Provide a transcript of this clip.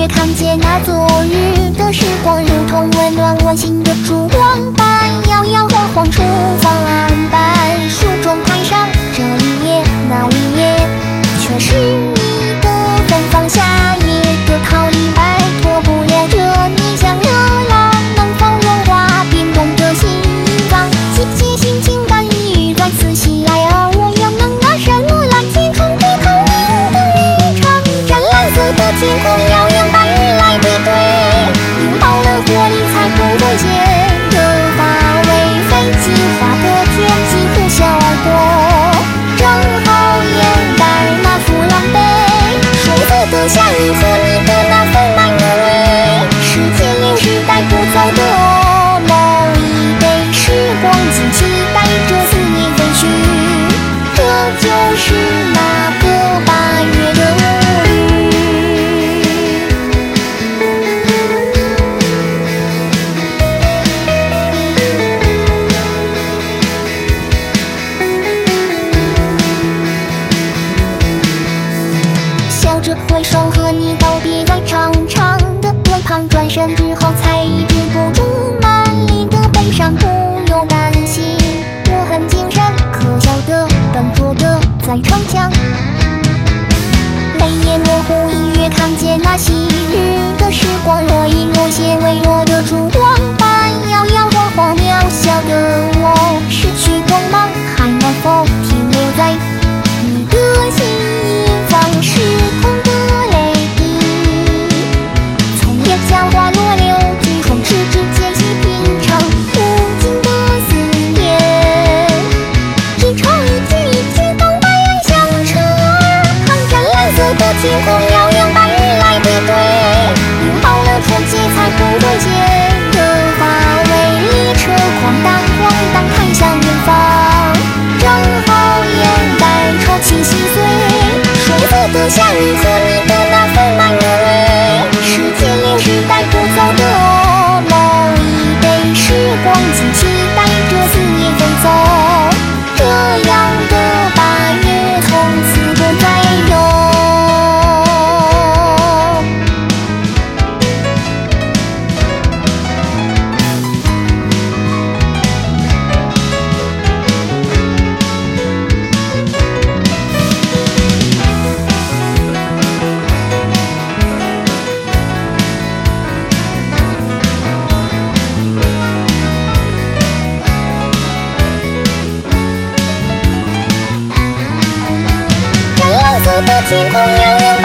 月看见那昨日的时光，如同温暖我心的烛光般摇摇晃晃，厨房案板，书中台上，这一页那一页，却是你的芬芳，下页的逃离，摆脱不了这你像热浪，能否融化冰冻的心脏？季节性情感已再次袭来，而我又能拿什么来填充不透明的日常？湛蓝色的天空，遥远白日来比对，拥抱了活力才不会见的发尾，飞机划过天际呼啸而过，正好掩盖那副狼狈。水色的夏日和你的那份满热味，是千年时代不走的梦，一杯时光机期待着思念飞去，这就是那个8月的乌日。笑着挥手和你道别，在长长的路旁，转身之后才抑制不住满里的悲伤，不由担心我很精神，可笑的笨拙的在逞强，泪眼模糊，隐约看见那昔日的时光，若隐若现，微弱的烛光般摇摇晃晃，渺小的我失去光芒，还能否停留在你的心放时空的泪滴，从眼角滑落流进唇齿之间，细品尝无尽的思念，只差一句一句当白岸相衬耳旁，湛蓝色的天空，遥远白日来比对，拥抱了纯洁才不会见的发尾，列车哐当哐当开向远方，正好掩盖潮气细碎。水色的夏日和你的那份满热味，是千年时代不走的梦，一杯时光机期待着思念飞走，这样的8月从此不再有。蓝色的天空，遥远